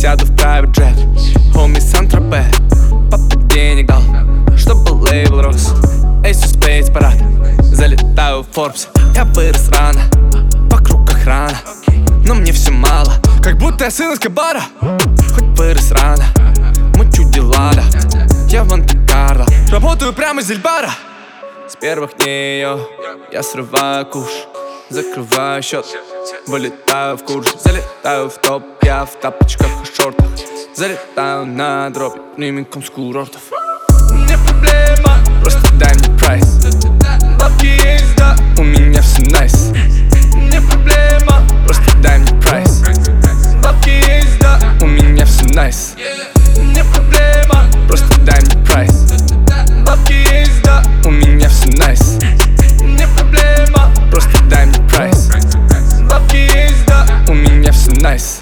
сяду в private jet. Хоми Сан-Тропе, папа денег дал, чтобы лейбл рос. Ace of Spades парад, залетаю в Forbes. Я вырос рано, вокруг охрана, но мне все мало, как будто я сын Эскобара. Хоть вырос рано, мучу дела, да. Я в Монте-Карло, работаю прямо из Эльбара. С первых дней я срываю куш, закрываю счет, вылетаю в курс. Залетаю в топ, я в тапочках и шортах. Залетаю на дропе прямиком с курортов. Не проблема, просто дай мне прайс. Бабки есть, да, у меня все найс. Не проблема, просто дай мне прайс. Бабки есть, да, у меня все найс. Не проблема, просто дай мне прайс. Бабки есть, да, у меня все найс. Не проблема, просто дай мне прайс. Бабки есть, да, у меня все найс.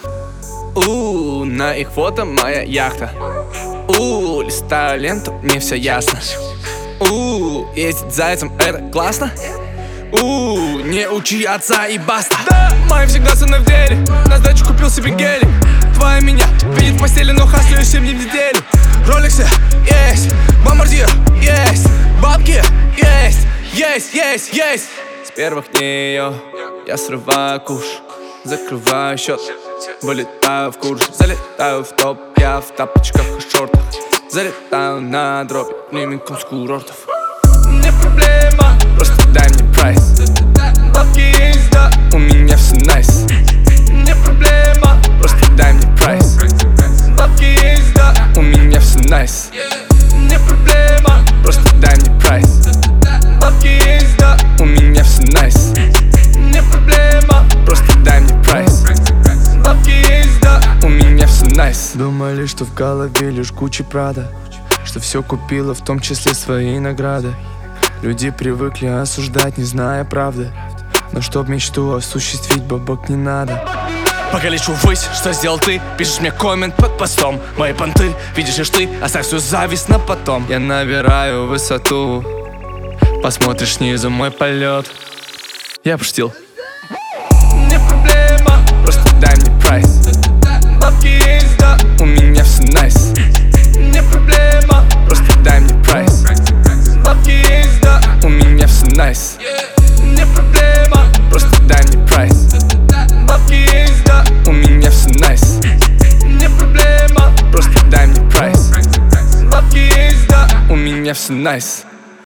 На их фото моя яхта. Листаю ленту, мне все ясно. Ездить зайцем это классно. Не учи отца и баста. Да, мои всегда со мной в деле. На сдачу купил себе гелик. Твоя меня видит в постели, но хаслю 7 дней в неделю. Роликсы есть, Бомбардир есть, бабки есть, есть. С первых дней я срываю куш, закрываю счет, вылетаю в курс. Залетаю в топ, я в тапочках и шортах. Залетаю на дропе прямиком с курортов. Не проблема, просто дай мне прайс. Бабки есть, да, у меня все найс. Не проблема, просто дай мне прайс. Бабки есть, да, у меня все найс. Не проблема, просто дай мне прайс. Бабки есть, да, у меня все найс. Не проблема, просто дай мне прайс. Бабки есть, да, у меня все найс. Думали, что в голове лишь куча прада, что все купила, в том числе свои награды. Люди привыкли осуждать, не зная правды, но чтоб мечту осуществить, бабок не надо. Пока лечу ввысь, что сделал ты? Пишешь мне коммент под постом. Мои понты, видишь лишь ты, оставь свою зависть на потом. Я набираю высоту, посмотришь снизу мой полет. Я пошутил. Не проблема, просто дай мне прайс. Бабки есть, да, у меня все найс. Не проблема, просто дай мне прайс. Бабки есть, да, у меня все найс. Не проблема, просто дай мне прайс. Бабки есть, да, у меня все найс. Не проблема, просто дай мне прайс. бабки есть, да, у меня все найс.